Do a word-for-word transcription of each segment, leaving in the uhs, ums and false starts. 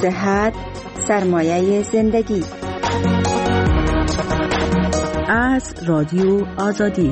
صحت سرمایه زندگی. از رادیو آزادی.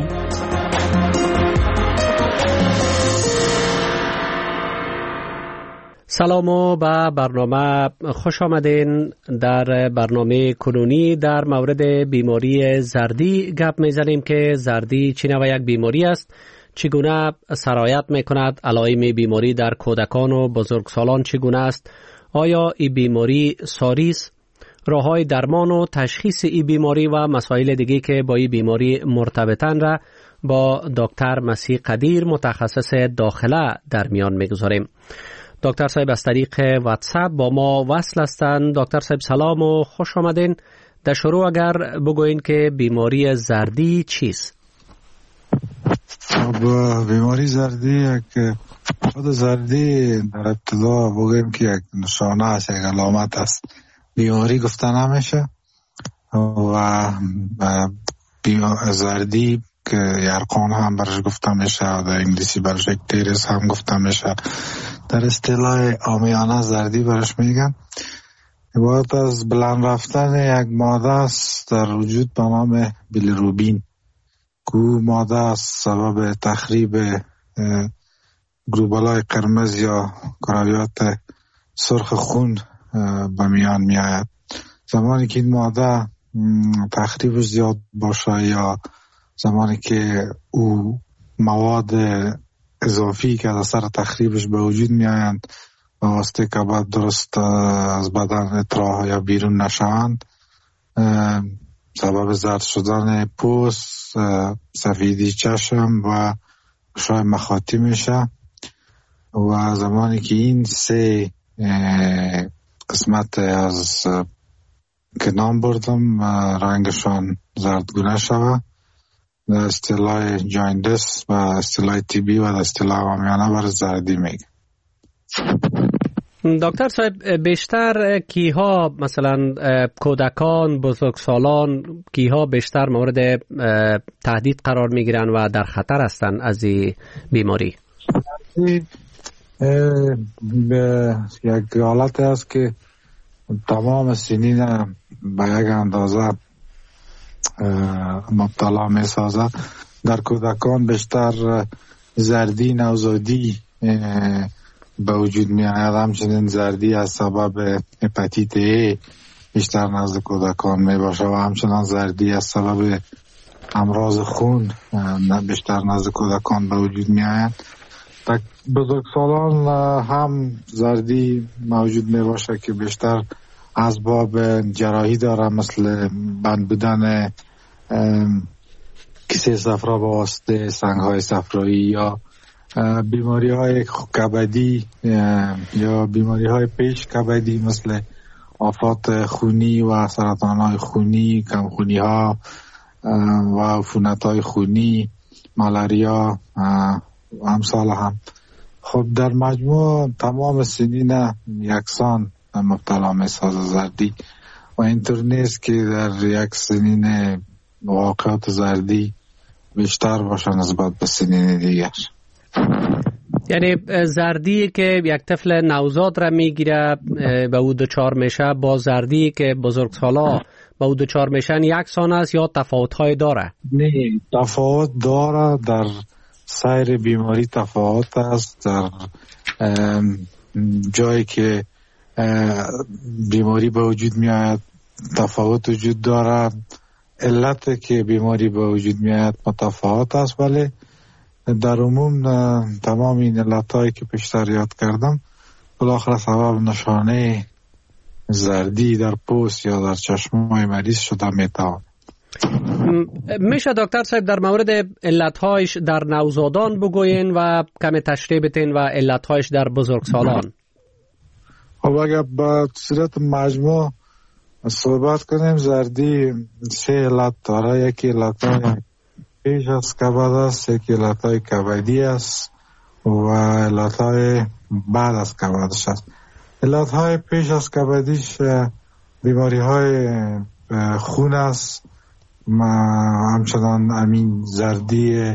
سلام و به برنامه خوش آمدین. در برنامه کنونی در مورد بیماری زردی گپ میزنیم که زردی چی نوع یک بیماری است، چگونه سرایت میکند، علائم بیماری در کودکان و بزرگسالان چگونه است، آیا این بیماری ساری است، راه‌های درمان و تشخیص این بیماری و مسائل دیگه که با این بیماری مرتبطن را با دکتر مسیح قدیر متخصص داخله در میان میگذاریم. دکتر صاحب از طریق واتساپ با ما وصل هستند. دکتر صاحب سلام و خوش آمدین. در شروع اگر بگوین که بیماری زردی چیست؟ بیماری زردی که خود زردی در ابتدا بگویم که یک نشانه است، یک علامت است، بیماری گفته نمیشه و زردی که یرقان هم برش گفته میشه، در انگلیسی برش اکتریس هم گفته میشه، در اصطلاح عامیانه زردی برش میگن. عبارت از بلند رفتن یک ماده است در وجود به نام بیلیروبین که ماده است سبب تخریب گلوبولای قرمز یا کرویات سرخ خون به میان می آید. زمانی که این ماده تخریبش زیاد باشه یا زمانی که او مواد اضافی که از اثر تخریبش به وجود می آیند و واسطه که باید درست از بدن اطراح یا بیرون نشوند، سبب زرد شدن پوست، سفیدی چشم و گشای مخاطی میشه. و زمانی که این سه قسمت از که نام بردم رنگشان زردگونه شوه، در اصطلاح جاندیس و اصطلاح تیبی و در اصطلاح عامیانه بر زردی میگه. دکتر صاحب بیشتر کیها، مثلا کودکان، بزرگسالان، کیها بیشتر مورد تهدید قرار میگیرن و در خطر هستن از این بیماری؟ یک حالت است که تمام سنین به یک اندازه مبتلا می سازد. در کودکان بیشتر زردی نوزادی به وجود می آید، همچنین زردی از سبب هپاتیت ای بیشتر نزد کودکان می باشه و همچنین زردی از سبب امراض خون بیشتر نزد کودکان به وجود می آید. در بزرگسالان هم زردی موجود می باشه که بیشتر اسباب جراحی داره، مثل بند بودن کیسه صفرا با واسطه سنگ های صفرایی یا بیماری های کبدی یا بیماری های پیش کبدی مثل آفات خونی و سرطان های خونی، کمخونی ها و عفونت های خونی، مالاریا امثال هم. خب در مجموع تمام سنین یکسان مبتلا می سازه زردی و اینطور نیست که در یک سنین واقعات زردی بیشتر باشه نسبت به سنین دیگر. یعنی زردی که یک طفل نوزاد را میگیره به او دچار میشه با زردی که بزرگسالا به او دچار میشن یکسان است یا تفاوت‌های داره؟ نه، تفاوت داره. در سایر بیماری تفاوت است. در جایی که بیماری به وجود می آید تفاوت وجود داره، علت که بیماری به وجود می آید متفاوت است، ولی در عموم تمام این علتهایی که پیشتر یاد کردم بالاخره سبب نشانه زردی در پوست یا در چشمای مریض شده می تواند. میشه دکتر صاحب در مورد علتهایش در نوزادان بگوین و کمی تشریح بدین و علتهایش در بزرگسالان؟ خب اگر با صورت مجموع صحبت کنیم، زردی سه علت داره. یکی علتهای پیش از کبد است، یکی علتهای کبدی است و علتهای بعد از کبدش است. علتهای پیش از کبدیش بیماری های خون است، همچنان امین زردی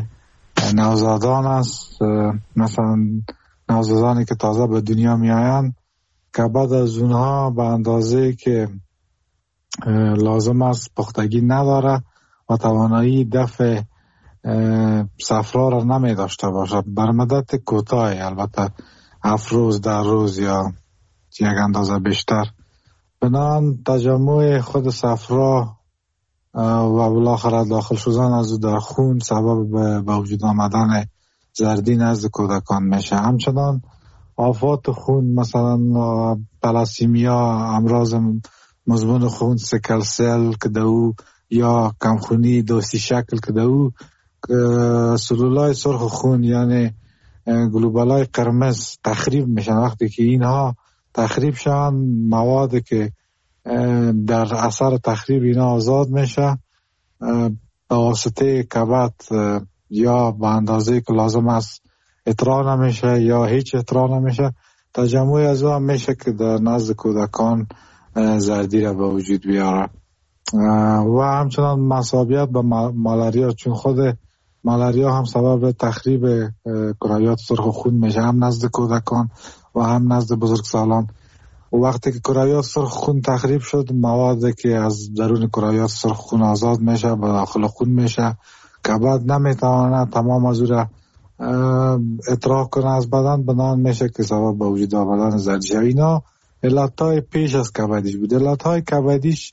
نوزادان است. مثلا نوزادانی که تازه به دنیا می آیند کبد از اونها به اندازه که لازم است پختگی نداره و توانایی دفع صفرا را نمی داشته باشد بر مدت کوتاه، البته هفت روز در روز یا یک اندازه بیشتر. بنابراین تجمع خود صفرا و بالاخره داخل شدن از او در خون سبب به وجود آمدن زردی نزد کودکان میشه. همچنان آفات خون، مثلا تلاسیمیا، امراض مزمن خون، سیکل سل که دو یا کمخونی دوسی شکل که دو سلولای سرخ خون یعنی گلوبولای قرمز تخریب میشن. وقتی که اینها تخریب شن، مواد که در اثر تخریب اینا آزاد میشه به واسطه کبد یا به اندازه که لازم است اطراح نمیشه یا هیچ اطراح نمیشه. تجمع از او هم میشه که در نزد کودکان زردی را به وجود بیاره و همچنان مصابیت به مالاریا، چون خود مالاریا هم سبب تخریب کرویات سرخ خون میشه، هم نزد کودکان و هم نزد بزرگسالان. و وقتی که کرویات سرخ خون تخریب شد، موادی که از درون کرویات سرخ خون آزاد میشه به داخل خون میشه. کبد نمیتواند تمام از او را اطراح کنه از بدن، بنان میشه که سبب به وجود آمدن زردی شد. اینا علتهای پیش از کبدیش بود. علتهای کبدیش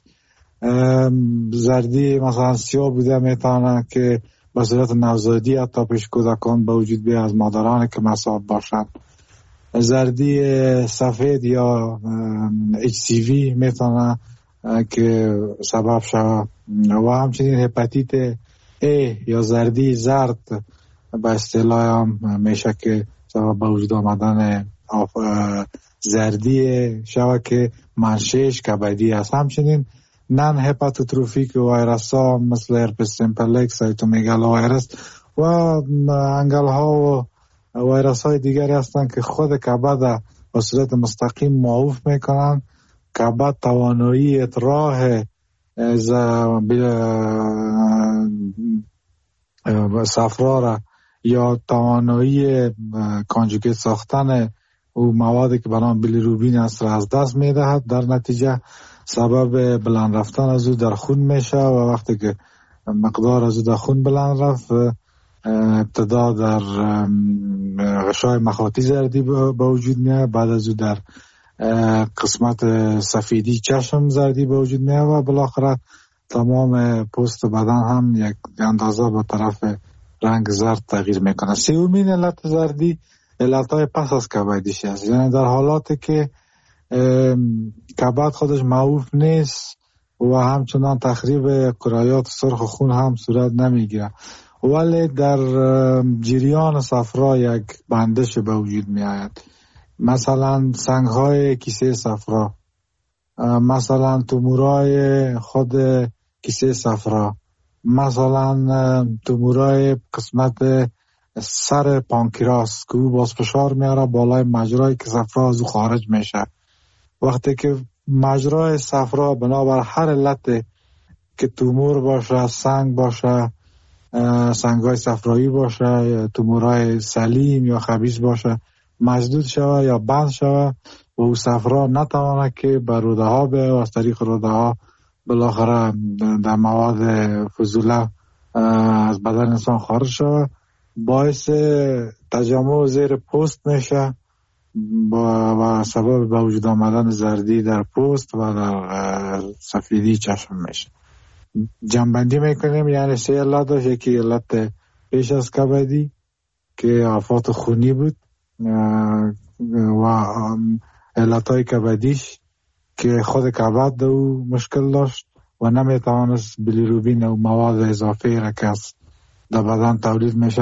زردی مثلا سیاه بوده، میتونه که به صورت نوزادی حتی پیش کودکان به وجود بیاد از مادران که مصاب باشند. زردی سفید یا اچ سی وی میتونه که سبب شود و همچنین هپاتیت ای یا زردی زرد به اصطلاح هم میشه که سبب به وجود آمدن زردی شود که منشأش کبدی است. همچنین نان هپاتوتروفیک ویروس ها مثل هرپس سیمپلکس، سایتومگالو ویروس و انگل ها و ویروس های دیگری هستند که خود کبد به صورت مستقیم معوف میکنن. کبد توانایی اطراح صفرا را یا توانایی کانجوگیت ساختن او موادی که برام بیلیروبین است را از دست میدهد. در نتیجه سبب بلند رفتن از او در خون میشه و وقتی که مقدار از او در خون بلند رفت، ابتدا در غشای مخاطی زردی به وجود میاد، بعد از او در قسمت سفیدی چشم زردی به وجود میاد و بالاخره تمام پوست بدن هم یک اندازه به طرف رنگ زرد تغییر میکنه. سومین علت زردی علتهای پس از کبدیش است، یعنی در حالاتی که کبد خودش معروف نیست و همچنان تخریب کرویات سرخ خون هم صورت نمیگیره، ولی در جریان صفرا یک بندش به وجود می آید. مثلا سنگ های کیسه صفرا، مثلا تومورای خود کیسه صفرا، مثلا تومورای قسمت سر پانکراس که او باز فشار میاره بالای مجرای که صفرا از او خارج میشه. وقتی که مجرای صفرا بنابر هر علت که تومور باشه، سنگ باشه، سنگای صفرایی باشه، تومورای سلیم یا خبیث باشه، مشدود شوه یا بند شوه و او صفرا نتوانه که به روده ها به و از طریق روده ها بالاخره در مواد فضوله از بدن انسان خارج شوه، باعث تجمع زیر پوست میشه و سبب به وجود آمدن زردی در پوست و در سفیدی چشم میشه. جنبندی میکنیم، یعنی سه علت داشت. یکی علت پیش از کبدی که آفات خونی بود و علتهای کبدیش که خود کبد او مشکل داشت و نمیتوانست بیلیروبین و مواد اضافی را که از در بدن تولید میشه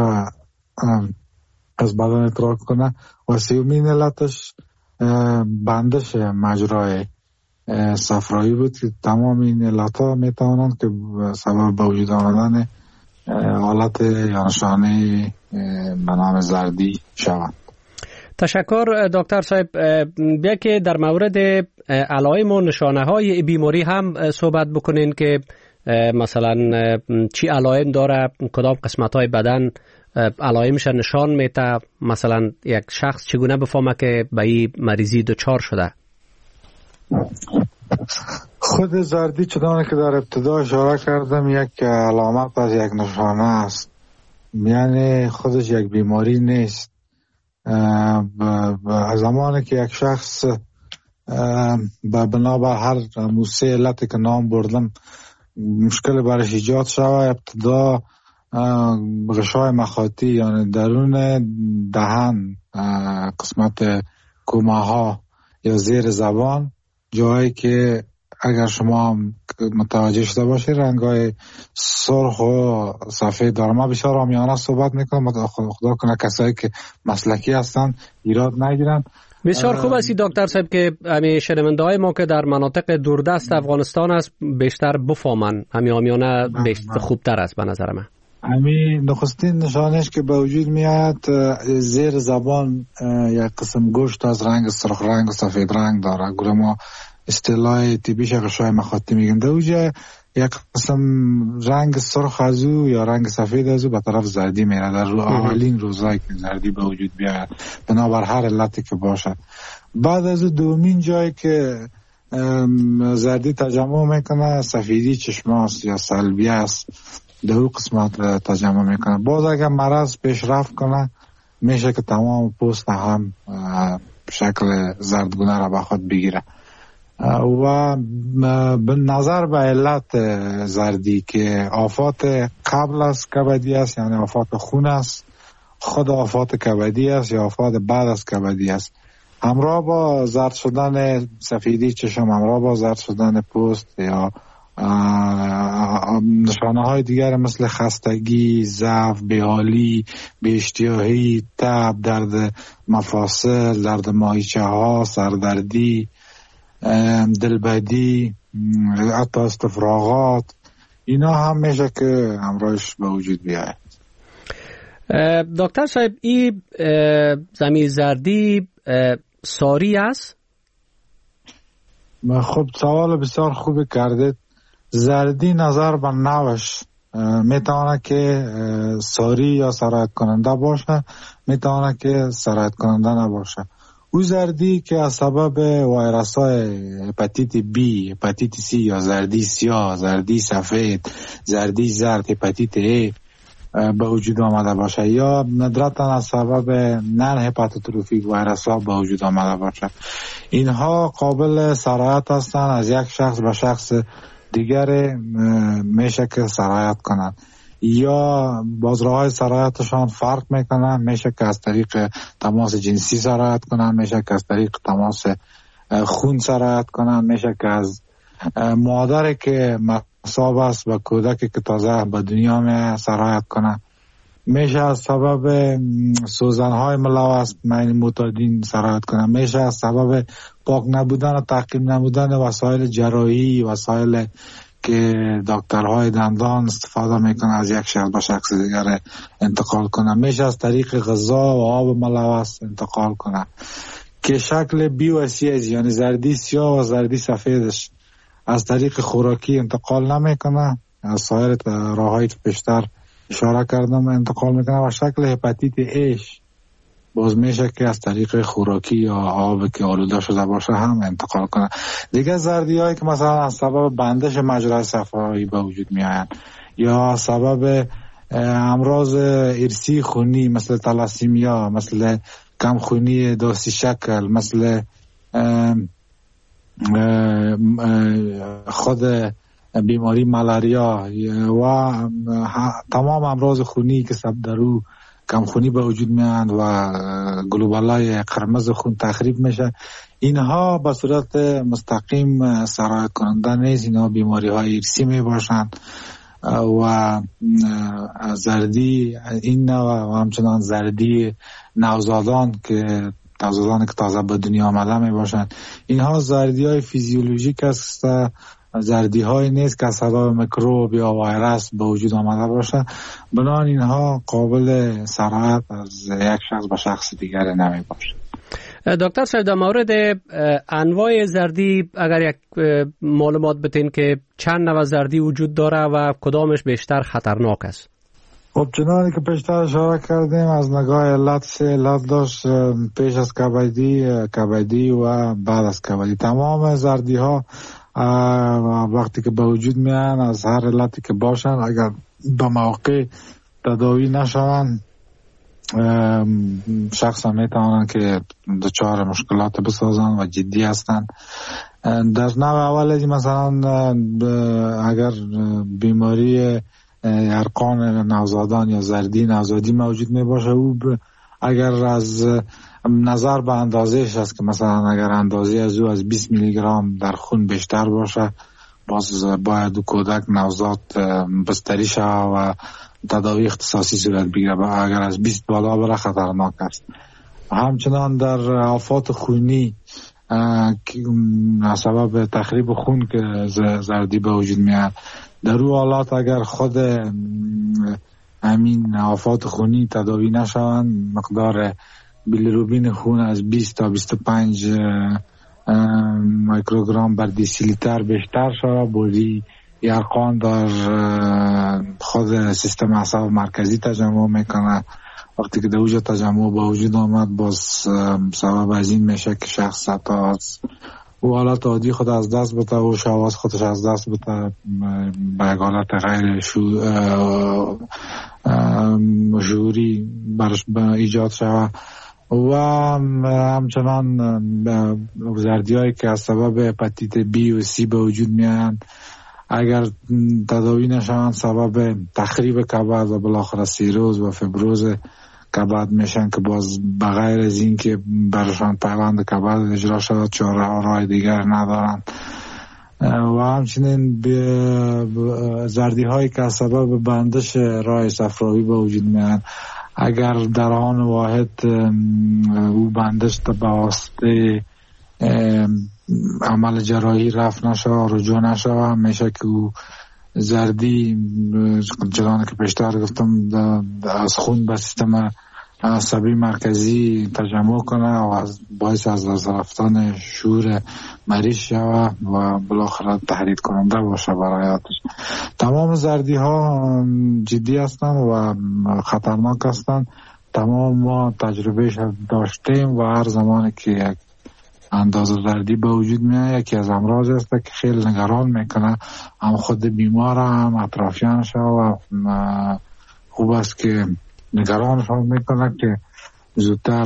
از بدن اطراح کنه. و سومین علتش بندش مجرای صفرایی بود که تمام این علت ها میتوانند که سبب به وجود آمدن حالت یا نشانه به نام زردی شوند. تشکر دکتر صاحب. بیا که در مورد علائم و نشانه های بیماری هم صحبت بکنین که مثلا چی علائم داره، کدام قسمت های بدن علائمش نشان میده، مثلا یک شخص چگونه بفهمه که به این مریضی دچار شده. خود زردی چنانه که در ابتدا اشاره کردم یک علامت از یک نشانه است، یعنی خودش یک بیماری نیست. از زمانی که یک شخص به بنابر هر موسه علتی که نام بردم مشکل برش ایجاد شود، ابتدا غشای مخاطی یعنی درون دهن، قسمت کومه یا زیر زبان، جایی که اگر شما متوجه شده باشید رنگای سرخ و سفید داره. ما بسیار عامیانه صحبت میکنم، خدا کنه کسایی که مسلکی هستن ایراد نگیرن. بسیار خوب است دکتر صاحب که همین شنونده های ما که در مناطق دوردست افغانستان است بیشتر بفهمن، همین عامیانه بیشتر خوبتر است به نظر من. همین نخستین نشانش که به وجود میاد زیر زبان یک قسم گوشت از رنگ سرخ رنگ و سفید رنگ داره، گروه ما اصطلاح طبیش غشای مخاطی میگن. در اوجه یک قسم رنگ سرخ از او یا رنگ سفید از او به طرف زردی میره در رو اولین روزایی که زردی به وجود بیاد بنابر هر علتی که باشد. بعد از او دومین جایی که زردی تجمع میکنه سفیدی چشم است یا سلبی است، در او قسمت تجمع میکنه. باز اگر مرض پیشرفت کنه میشه که تمام پوست هم شکل زردگونه را به خود بگیره. و به نظر به علت زردی که آفات قبل از کبدی است، یعنی آفات خون است، خود آفات کبدی است یا آفات بعد از کبدی است، همراه با زرد شدن سفیدی چشم، همراه با زرد شدن پوست یا نشانه های دیگر مثل خستگی، ضعف، بی‌حالی، بی‌اشتیاهی، تب، درد مفاصل، درد ماهیچه ها، سردردی، دلبدی، حتی استفراغات، اینا هم میشه که همراهش به وجود بیاید. دکتر صاحب این زمین زردی ساری است؟ خب سوال بسیار خوبی کردید. زردی نظر به نوش میتونه که ساری یا سرایت کننده باشه، میتونه که سرایت کننده نباشه. او زردی که از سبب ویروس های هپاتیت بی، هپاتیت سی یا زردی سیاه، زردی سفید، زردی زرد، هپاتیت ای به وجود آمده باشه یا ندرتا از سبب نن هپاتوتروفیک ویروس ها به وجود آمده باشه، اینها قابل سرایت هستند از یک شخص به شخص دیگر، میشه که سرایت کنند یا باز راه های سرایتشان فرق میکنن، میشه که از طریق تماس جنسی سرایت کنن، میشه که از طریق تماس خون سرایت کنن، میشه که از مادری که مصاب است و کودکی که تازه به دنیا می سرایت کنن، میشه از سبب سوزنهای ملوث مین معتادین سرایت کنن، میشه از سبب پاک نبودن و تعقیم نبودن وسایل جراحی، وسایل که دکترهای دندان استفاده میکنه از یک شخص به شخص دیگر انتقال کنه، میشه از طریق غذا و آب ملوث انتقال کنه که شکل بی و سی از یعنی زردی سیاه و زردی سفیدش از طریق خوراکی انتقال نمیکنه، از سایر راههایی که پیشتر اشاره کردم انتقال میکنه و شکل هپاتیت ایش باز میشه که از طریق خوراکی یا آب که آلوده شده باشه هم انتقال کنه. دیگه زردی هایی که مثلا از سبب بندش مجرای صفرایی به وجود میآیند یا سبب امراض ارثی خونی مثل تلاسیمیا، مثل کم خونی دوسی شکل، مثل خود بیماری ملاریا و تمام امراض خونی که سبب درو کم خونی به وجود میاند و گلوبولای قرمز خون تخریب میشه، اینها به صورت مستقیم سرایت کننده نیست، اینها بیماری های ارثی می باشند و زردی این نوع و همچنان زردی نوزادان که نوزادان که تازه به دنیا آمده می باشند، اینها زردی های فیزیولوژیک است، زردی های نیست که از سبب میکروب یا ویروس به وجود آمده باشه، بنابراین اینها قابل سرایت از یک شخص به شخص دیگر نمی باشه. دکتر صاحب در مورد انواع زردی اگر یک معلومات بتین که چند نوع زردی وجود داره و کدامش بیشتر خطرناک است؟ خب چنانی که پیشتر اشاره کردیم از نگاه علت سه علت داشت، پیش از کبدی، کبدی و بعد از کبدی. تمام زردی ها وقتی که به وجود میان از هر علتی که باشن اگر به موقع تداوی نشوند شخص هم میتوانند که دچار مشکلات بسازند و جدی هستند. در نوع اول مثلا اگر بیماری ارقان نوزادان یا زردی نوزادی موجود می باشه، او اگر از نظر به اندازهش است که مثلا اگر اندازه از او از بیست میلی گرم در خون بیشتر باشه، باز باید او کودک نوزاد بستری شود و تداوی اختصاصی صورت بگیره. اگر از بیست بالا بره خطرناک است. همچنان در آفات خونی سبب تخریب خون که زردی به وجود میاد، در او حالات اگر خود همین آفات خونی تداوی نشوند، مقدار بیلیروبین خون از بیست تا بیست و پنج میکروگرم بر دیسی لیتر بیشتر شود، بودی ارقام در خود سیستم اعصاب مرکزی تجمع میکنه. وقتی که در اوج تجمع با وجود آمد، باز سبب از این میشه که شخص تا از او حالت عادی خود از دست بده و شواز خودش از دست بده، به حالت غیر شعوری برش ایجاد شود. و همچنان زردی هایی که از سبب هپاتیت بی و سی به وجود میاند، اگر تداوی نشوند سبب تخریب کبد و بالاخره سیروز و فیبروز کبد میشن که باز بغیر از این که برشان پیوند کبد اجرا شود چاره ها راه دیگر ندارند. و همچنین زردی هایی که از سبب بندش راه صفراوی به وجود میان، اگر در آن واحد او بندش به واسطه عمل جراحی رفت نشه، رجوع نشه، میشه که او زردی چنانه که پیشتر گفتم از خون به سیستم عصبی مرکزی تجمع کنه و از باعث از دست رفتن شعور مریض شود و بالاخره تهدید کننده باشه برای حیاتش. تمام زردی ها جدی هستند و خطرناک هستند. تمام ما تجربهش داشتیم و هر زمانی که یک اندازه زردی به وجود میاد، یکی از امراض است که خیلی نگران میکنه هم خود بیمار هم اطرافیانش و خوب است که نگرانشان میکنه که زودتر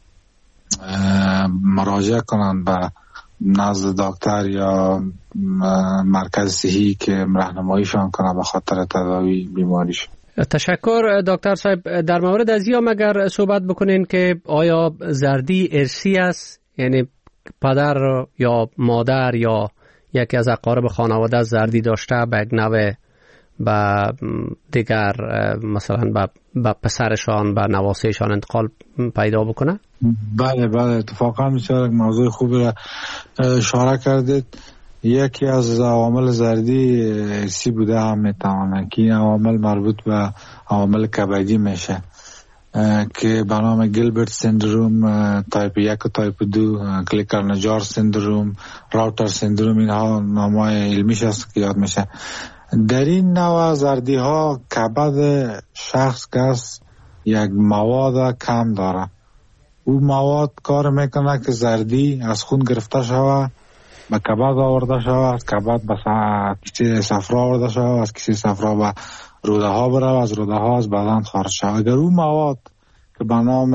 مراجعه کنند به نزد دکتر یا مرکز صحی که راهنماییشان کنه به خاطر تداوی بیماریش. تشکر دکتر صاحب. در مورد از این اگر صحبت بکنین که آیا زردی ارثی است، یعنی پدر یا مادر یا یکی از اقارب خانواده زردی داشته به یک نوع به دیگر مثلا به, به پسرشان به نواسهشان انتقال پیدا بکنه؟ بله بله اتفاقا بسیار یک موضوع خوبی را اشاره کردید. یکی از عوامل زردی ارثی بوده هم میتوانه که این عوامل مربوط به عوامل کبدی میشه که به نام گیلبرت سندروم، تایپ یک و تایپ دو، کلیکر نجار سندروم، راوتر سندروم، اینها نامای علمیش است که یاد میشه. در این نوع زردی ها کبد شخص کس یک مواد کم داره. او مواد کار میکنه که زردی از خون گرفته شوه، به کبد آورده شوه، از کبد به کیسه صفرا آورده شوه، از کیسه صفرا به روده ها بره و از روده ها از بدن خارج شوه. اگر او مواد که به نام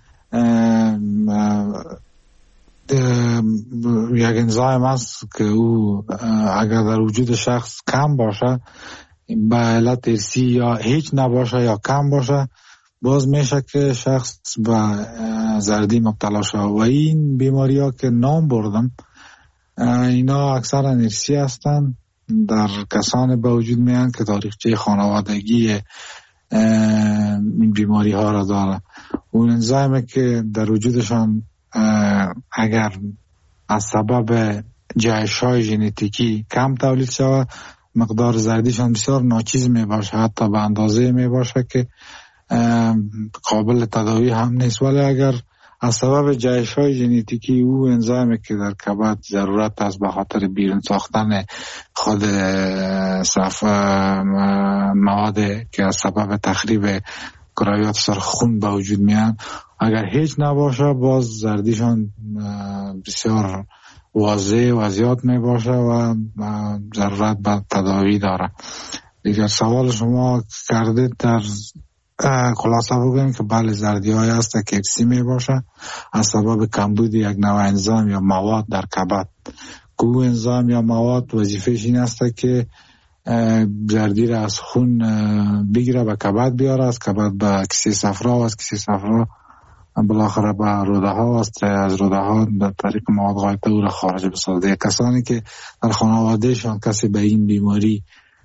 یک انزایم است که او اگر در وجود شخص کم باشه، به علت ارثی یا هیچ نباشه یا کم باشه، باز میشه که شخص به زردی مبتلا شده. و این بیماری ها که نام بردم اینا اکثر ارثی هستند، در کسان به وجود میان که تاریخچه خانوادگی این بیماری ها را داره. اون انزایمی که در وجودشان اگر از سبب جهش های ژنتیکی کم تولید شود، مقدار زردیشان بسیار ناچیز می باشه، حتی به اندازه می باشه که قابل تداوی هم نیست. ولی اگر از سبب جهش های ژنتیکی او انزایمی که در کبد ضرورت است به خاطر بیرون ساختن خود صف مواد که از سبب تخریب کرویات سرخ خون به وجود میان، اگر هیچ نباشه باز زردیشان بسیار واضح و زیاد می باشه و ضرورت به تداوی داره. دیگر سوال شما کردید در خلاصه بگویم که بله زردی های هست که اکسی می باشه از سبب کمبود یک نوع انزیم یا مواد در کبد. کو انزیم یا مواد وظیفه‌اش این است که زردی را از خون بگیره به کبد بیاره، از کبد به کیسه صفرا و از کیسه صفرا بالاخره به روده ها است، از روده ها در طریق مواد غایطه او را خارج بسازه. کسانی که در خانوادهشان کسی به این بیماری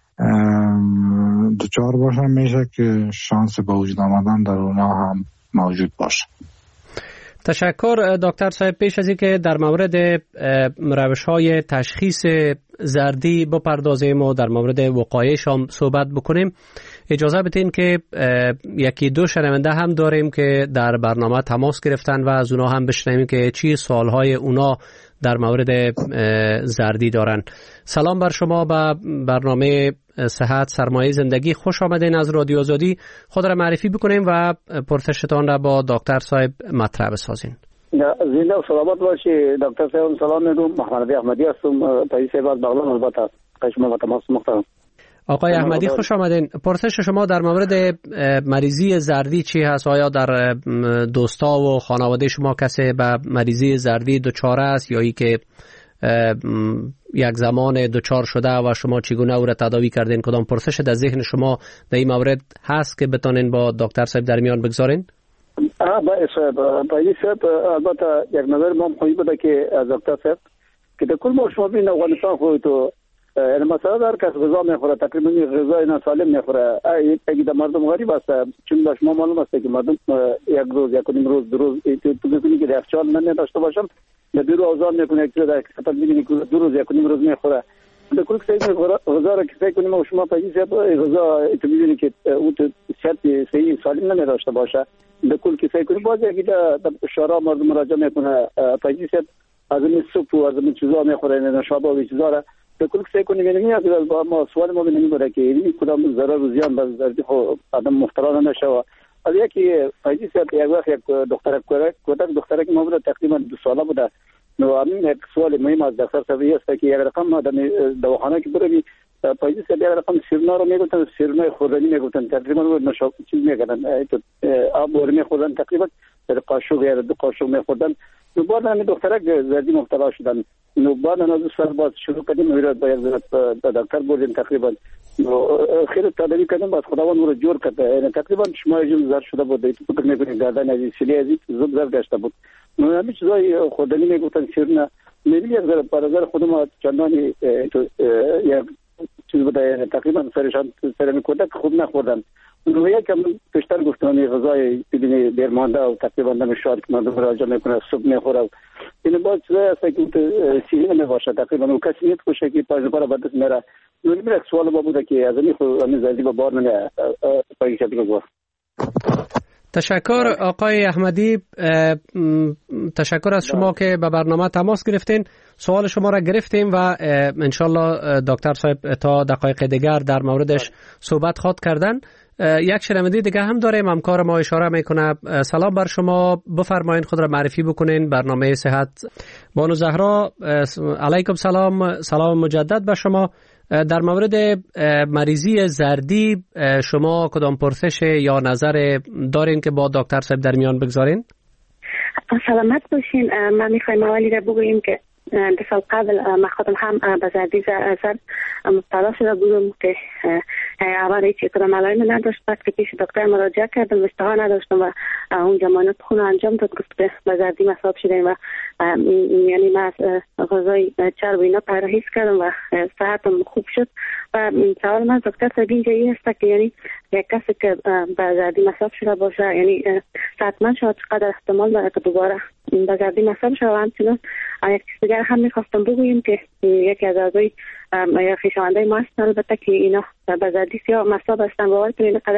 دچار باشن میشه که شانس به وجود آمدن در اونا هم موجود باشه. تشکر دکتر صاحب. پیش از اینکه در مورد روش‌های تشخیص زردی بپردازیم و در مورد وقایعش هم صحبت بکنیم، اجازه بدین که یکی دو شنونده هم داریم که در برنامه تماس گرفتن و از اونا هم بشنویم که چی سوالهای اونا در مورد زردی دارن. سلام بر شما به برنامه صحت سرمایه زندگی. خوش آمدین از رادیو آزادی. خود را معرفی بکنیم و پرسشتان را با دکتر صاحب مطرح بسازین. زنده و سلامت باشی دکتر صاحب. سلام میدونم. محمد احمدی هستم. پاییز صاحب از بغلان البته. شما با تماس محترم. آقای احمدی خوش آمدین. پرسش شما در مورد مریضی زردی چی هست؟ آیا در دوستا و خانواده شما کسی به مریضی زردی دچار است یا ای که یک زمان دچار شده و شما چگونه او را تداوی کردین؟ کدام پرسش در ذهن شما در این مورد هست که بتونین با دکتر صاحب در میان بگذارین؟ آه باید صاحب پاییز صاحب البته یک نظر ما خوبی بوده که از دکتر صاحب که در کل ما شما بین افغانستان خواهی تو یعنی مثلا در کس غذا میخوره تقریبا غذای ناسالم میخوره. اگه در مردم غریب است چون داشت ما معلوم است که مردم یک روز یک نیم روز دو روز تو میکنی که یخچال من نداشته باشم به دو روز آزار میکنه که در سطح میبینی که دو روز یک نیم روز میخوره. در کل که سعی میخوره غذا را که سعی کنیم و شما پاییز غذا تو میبینی که او تو شرط صحیح سالم نمیداشته باشه. در کل که سعی کنیم باز اگه در شارع مردم مراجعه میکنه پاییز از این سوپ و از این چیزا میخوره نشابه و چیزا را به کل سعی کنیم. یعنی از ما سوال ما بینیم بوده که این کدام ضرر و زیان به زردی خود آدم مفترانه نشه. از یکی فایدی سر یک وقت یک دخترک کودک دخترک ما بوده تقریبا دو ساله بوده. نو همین یک سوال مهم از دکتر صاحب است که یک رقم آدم دواخانه که بروی فایدی سر یک رقم سیرنا رو میگفتن، سیرنای خوردنی میگفتن تقریبا رو نشاب چیز میگردن آب بور میخوردن تقریبا در قاشق یا دو قاشق میخوردن. نو بعد همین دخترک زردی مبتلا شدن. نو بعد از دو سال باز شروع کردیم میراد با یک دکتر بردیم تقریبا خیلی تداوی کردیم باز خداوند رو جور کرد. یعنی تقریبا شما جون زرد شده بود تو فکر میکنید گردن از سلی از زود زرد گشته بود. نو همین چیزای خوردنی میگفتن سیرنا میبینی یک ذره برادر خودم چندانی یک چیز بوده تقریبا سرشان سرمی کودک خوب نخوردن. نو یکم پیشتر گفتم غذای ببینی دیر مانده و تقریبا نمیشود که مردم راجع میکنه صبح میخوره. این باز چیزای است که سیلی نمیباشه تقریبا و کسی نیت خوشه که پاش برای بدست میره. نو این یک سوال با بوده که از این خود همین زردی با بار نمیه پایین شدی بگوه. تشکر آقای احمدی. تشکر از شما که به برنامه تماس گرفتین. سوال شما را گرفتیم و انشالله دکتر صاحب تا دقایق دیگر در موردش صحبت خواهد کردن. یک شنونده دیگه هم داریم، همکار ما اشاره میکنه. سلام بر شما، بفرمایید خود را معرفی بکنین. برنامه صحت. بانو زهرا علیکم سلام. سلام مجدد به شما. در مورد مریضی زردی شما کدام پرسش یا نظر دارین که با دکتر صاحب در میان بگذارین؟ سلامت باشین. من میخوایم اولی را بگویم که دو سال قبل من خودم هم به زردی زرد مبتلا شده بودم که اول هیچ کدام علائمی نداشت. بعد که پیش دکتر مراجعه کردم اشتها نداشتم و اونجا مانت خون انجام داد، گفت که به زردی مصاب شدیم و یعنی من از غذای چرب و اینا پرهیز کردم و صحتم خوب شد. و سوال من دکتر صاحب اینجا این است که یعنی یک کسی که به زردی مصاب شده باشه یعنی صحتمند شد چقدر احتمال داره که دوباره به زردی مصاب شده؟ و همچنان یک چیز دیگر هم میخواستم بگویم که یکی از اعضای یا خویشاوندای ما هستن البته که اینا به زردی سیاه مصاب هستن. باور کنید اینقدر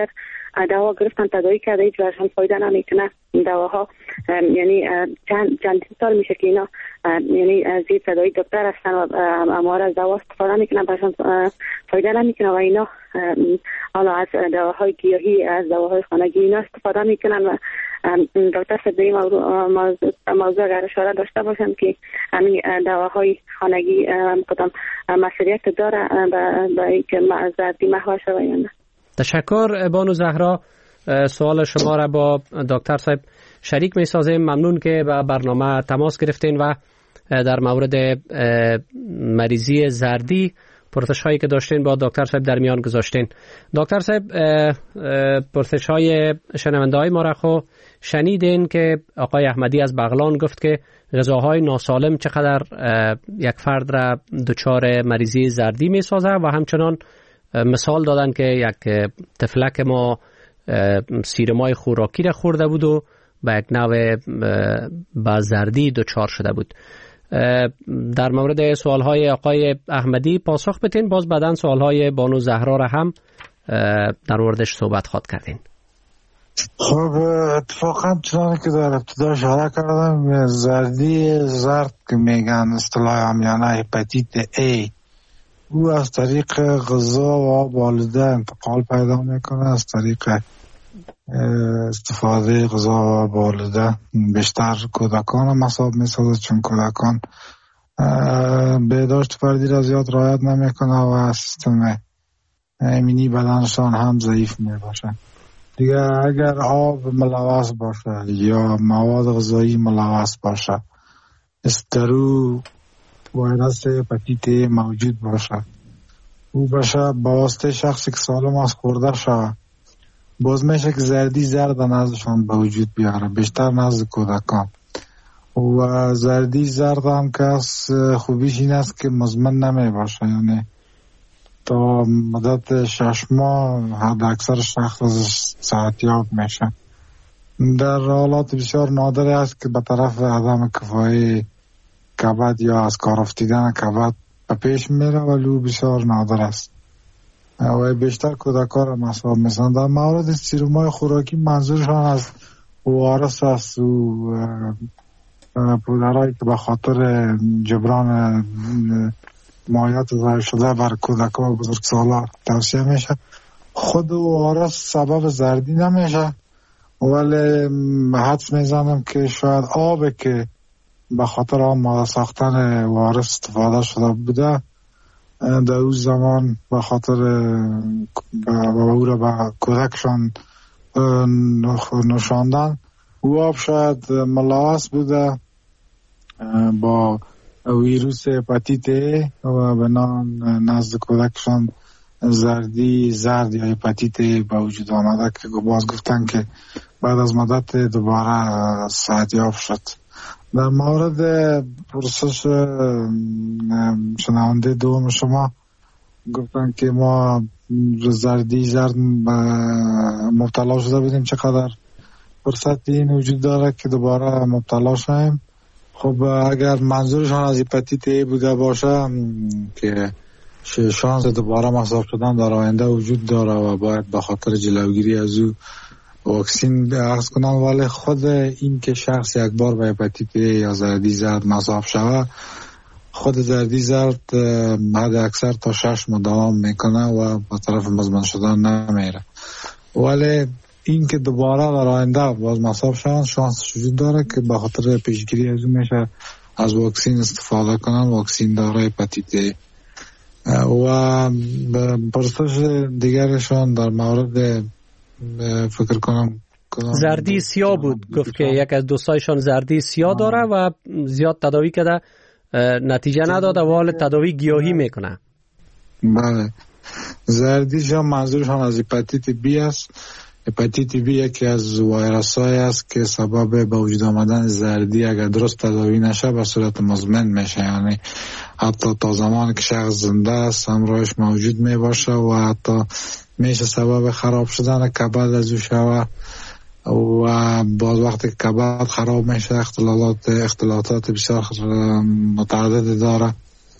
دوا گرفتن تداوی کرده هیچ ورشان فایده نمیکنه دواها. یعنی چند چند سال میشه که اینا یعنی زیر تداوی دکتر هستن و اموار از دوا استفاده میکنن برشان فایده نمیکنه و اینا حالا از دواهای گیاهی از دواهای خانگی اینا استفاده میکنن و دکتر صاحب این موضوع موضوع اگر اشاره داشته باشم که همین دواهای خانگی کدام مسئولیت داره به اینکه زردی محو شود یا نه؟ تشکر بانو زهرا. سوال شما را با دکتر صاحب شریک می سازیم. ممنون که به برنامه تماس گرفتین و در مورد مریضی زردی پرسش هایی که داشتین با دکتر صاحب در میان گذاشتین. دکتر صاحب پرسش های شنونده های ما را خو شنیدین که آقای احمدی از بغلان گفت که غذاهای ناسالم چقدر یک فرد را دچار مریضی زردی می سازه و همچنان مثال دادن که یک طفلک ما سیرمای خوراکی را خورده بود و به یک نوع با زردی دچار شده بود. در مورد سوالهای آقای احمدی پاسخ بتین، باز بعداً سوالهای بانو زهرا را هم در موردش صحبت خواد کردین. خب اتفاقا چنانه که در ابتدا اشاره کردم زردی زرد که میگن اصطلاح عامیانه هپاتیت A او از طریق غذا و آب آلوده انتقال پیدا میکنه، از طریق استفاده غذا و آب آلوده بیشتر کودکان هم مصاب میسازه چون کودکان بهداشت فردی را زیاد رعایت نمیکنه و سیستم ایمنی بدنشان هم ضعیف میباشه. دیگه اگر آب ملوث باشه یا مواد غذایی ملوث باشه استرو ویروس هپاتیت موجود باشه او باشه با واسطه شخصی که سالم از خورده شوه باز میشه که زردی زرد نزدشان به وجود بیاره، بیشتر نزد کودکان. و زردی زرد هم که از خوبیش این است که مزمن نمی باشه، یعنی تا مدت شش ماه حد اکثر شخص صحتیاب میشه. در حالات بسیار نادری است که به طرف عدم کفایی کبد یا از کار افتیدن کبد به پیش میره ولی بسیار نادر است و بیشتر کودکان را مصاب میشن. در مورد سیرومای خوراکی منظورشان از اوارس است و پودرهایی که به خاطر جبران مایات ضایع شده بر کودکان و بزرگسالان توصیه میشه. خود اوارس سبب زردی نمیشه ولی حدس میزنم که شاید آب که به خاطر آن ماده ساختن وارث استفاده شده بوده در اون زمان به خاطر او را به کودکشان نشاندن او آب شاید ملوث بوده با ویروس هپاتیت A و بنان نزد کودکشان زردی زرد یا هپاتیت A به وجود آمده که باز گفتن که بعد از مدت دوباره صحتیاب شد. در مورد پرسش شنونده دوم شما گفتن که ما زردی زرد مبتلا شده بودیم چقدر فرصت این وجود داره که دوباره مبتلا شویم. خب اگر منظورشان از هپاتیت A بوده باشه که شانس دوباره مصاب شدن در آینده وجود داره و باید به خاطر جلوگیری از او واکسین اخذ کنن، ولی خود این که شخص یک بار به هپاتیت A یا زردی زرد مصاب شوه خود زردی زرد حد اکثر تا شش ماه دوام میکنه و به طرف مزمن شدن نمیره، ولی این که دوباره در آینده باز مصاب شوند شانس وجود داره که به خاطر پیشگیری از اون میشه از واکسین استفاده کنن، واکسین داره هپاتیت A. و پرسش دیگرشان در مورد فکر کنم زردی سیاه بود، گفت که یک از دوستایشان زردی سیاه داره و زیاد تداوی کرده نتیجه نداده و حال تداوی گیاهی میکنه. بله زردی شان منظورشان از هپاتیت B است. هپاتیت B یکی از ویروس های است که سبب به وجود آمدن زردی اگر درست تداوی نشه به صورت مزمن میشه، یعنی حتی تا زمانی که شخص زنده است همراهش موجود می باشه و حتی میشه سبب خراب شدن کبد از او شوه و باز وقتی کبد خراب میشه اختلالات اختلالات بسیار متعدد داره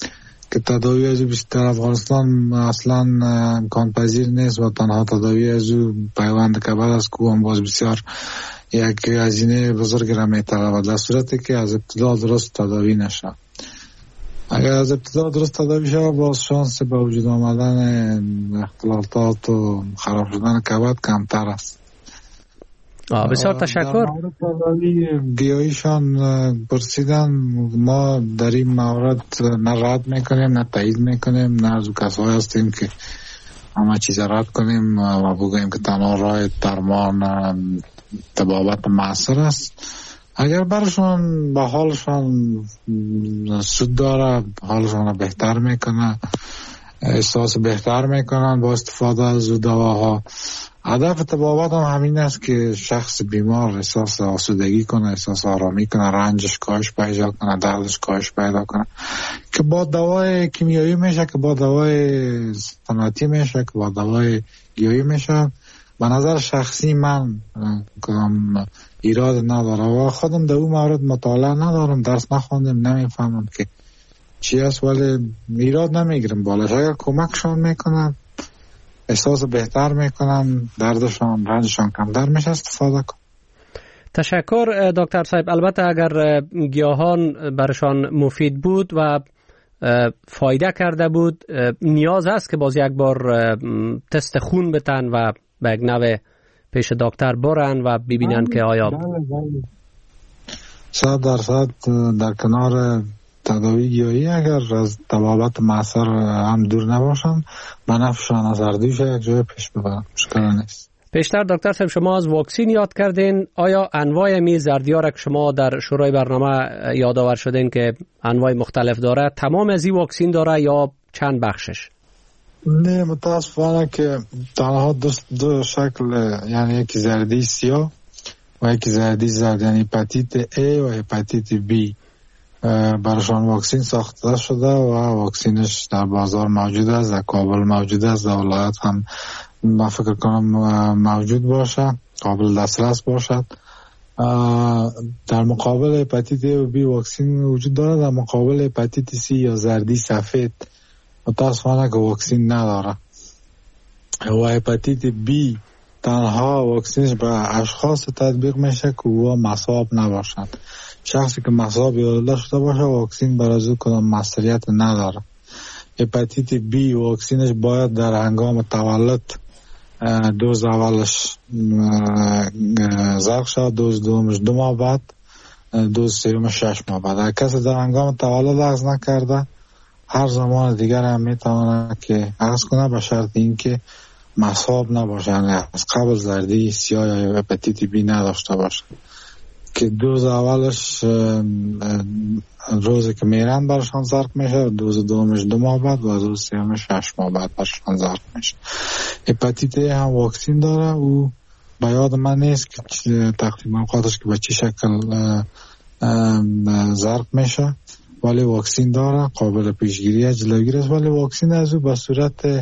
که تداوی از او بیشتر افغانستان اصلا امکان پذیر نیست و تنها تداوی از او پیوند کبد است که هم باز بسیار یک هزینه بزرگ را میطلبد، در صورتی که از ابتدا درست تداوی نشه. اگر از ابتدا درست تداوی شود باز شانس به وجود آمدن اختلالات و خراب شدن کبد کمتر است. بسیار تشکر. در مورد تداوی گیاهیشان پرسیدن، ما در این مورد نه رد میکنیم نه تایید میکنیم، نه از کسایی هستیم که همه چیز رد کنیم و بگوییم که تنها راه درمان طبابت معصر است. اگر برشان به حالشان سود داره، حالشان را بهتر میکنه، احساس بهتر میکنن با استفاده از دواها. هدف طبابت هم همین است که شخص بیمار احساس آسودگی کنه، احساس آرامی کنه، رنجش کاهش پیدا کنه، دردش کاهش پیدا کنه، که با دوای کیمیایی میشه، که با دوای صنعتی میشه، که با دوای گیاهی میشه. به نظر شخصی من کدام ایراد نداره و خودم در اون مورد مطالعه ندارم، درس نخوندم، نمیفهمم که چی است، ولی ایراد نمیگیرم بالاش. اگر کمکشان میکنم، احساس بهتر میکنم، دردشان رنجشان کمتر میشه، استفاده کن. تشکر دکتر صاحب. البته اگر گیاهان برشان مفید بود و فایده کرده بود، نیاز است که باز یک بار تست خون بتن و به یک نوع پیش دکتر برن و ببینن که آیا صد درصد در کنار تداوی گیاهی اگر از طبابت معصر هم دور نباشن، به نفعشان از اردوش یک جای پیش ببرن، مشکل نیست. پیشتر دکتر صاحب شما از واکسین یاد کردین، آیا انواع می زردی‌ها را که شما در شروع برنامه یادآور شدین که انواع مختلف داره، تمام از این واکسین داره یا چند بخشش؟ نه، متاسفانه که تنها دو, دو شکل، یعنی یکی زردی سیاه و یکی زردی زرد، یعنی هپاتیت A و هپاتیت B برشان واکسین ساخته شده و واکسینش در بازار موجود است، در کابل موجود است، در ولایت هم من فکر کنم موجود باشه، قابل دسترس باشد. در مقابل هپاتیت A و B واکسین وجود داره، در مقابل هپاتیت C یا زردی سفید متاسفانه که واکسین نداره. و هپاتیت B تنها واکسینش به اشخاص تطبیق میشه که او مصاب نباشند. شخصی که مصاب یا شده باشه واکسین برای او کدام مسئولیت نداره. هپاتیت B واکسینش باید در هنگام تولد دوز اولش زرق شد، دوز دومش دو ماه بعد، دوز سومش شش ماه بعد. اگر کسی در هنگام تولد اخذ نکرده، هر زمان دیگر هم میتونه که اخذ کنه، به شرط اینکه مصاب نباشه، از قبل زردی سیاه یا هپاتیت B نداشته باشه، که دوز اولش روزی که میرن برشان زرق میشه، دوز دومش دو ماه بعد و دوز سومش شش ماه بعد برشان زرق میشه. هپاتیت A هم واکسین داره، او به یاد من نیست که تقریبا اوقاتش که به چه شکل زرق میشه، ولی واکسین داره، قابل پیشگیری جلوگیری است، ولی واکسین از او به صورت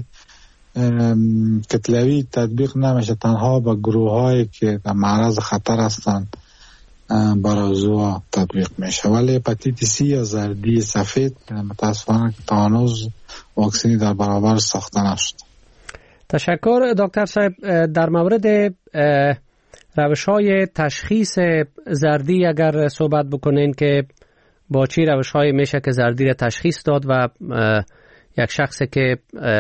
کتلوی تطبیق نمیشه، تنها به گروه هایی که در معرض خطر هستند برای زوا تطبیق میشه. ولی هپاتیت C یا زردی سفید متاسفانه که تا هنوز واکسینی در برابر ساخته نشد. تشکر دکتر صاحب. در مورد روش های تشخیص زردی اگر صحبت بکنین که با چی روش های میشه که زردی را تشخیص داد و یک شخصی که